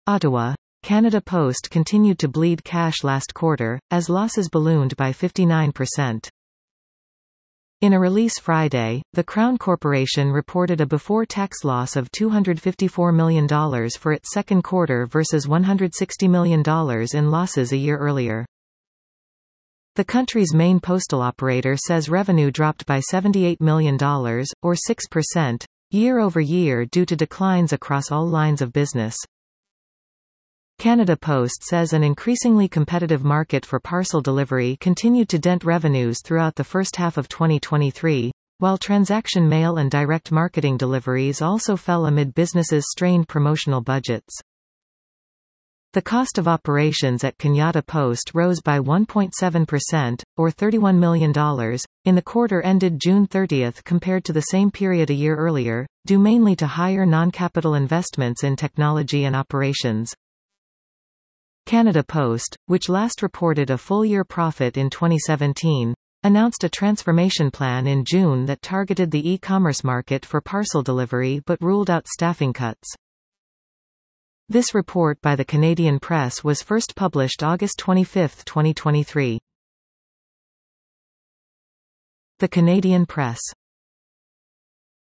Ottawa. Canada Post continued to bleed cash last quarter, as losses ballooned by 59%. In a release Friday, the Crown Corporation reported a before-tax loss of $254 million for its second quarter versus $160 million in losses a year earlier. The country's main postal operator says revenue dropped by $78 million, or 6%, year-over-year due to declines across all lines of business. Canada Post says an increasingly competitive market for parcel delivery continued to dent revenues throughout the first half of 2023, while transaction mail and direct marketing deliveries also fell amid businesses' strained promotional budgets. The cost of operations at Canada Post rose by 1.7%, or $31 million, in the quarter ended June 30 compared to the same period a year earlier, due mainly to higher non-capital investments in technology and operations. Canada Post, which last reported a full-year profit in 2017, announced a transformation plan in June that targeted the e-commerce market for parcel delivery but ruled out staffing cuts. This report by the Canadian Press was first published August 25, 2023. The Canadian Press.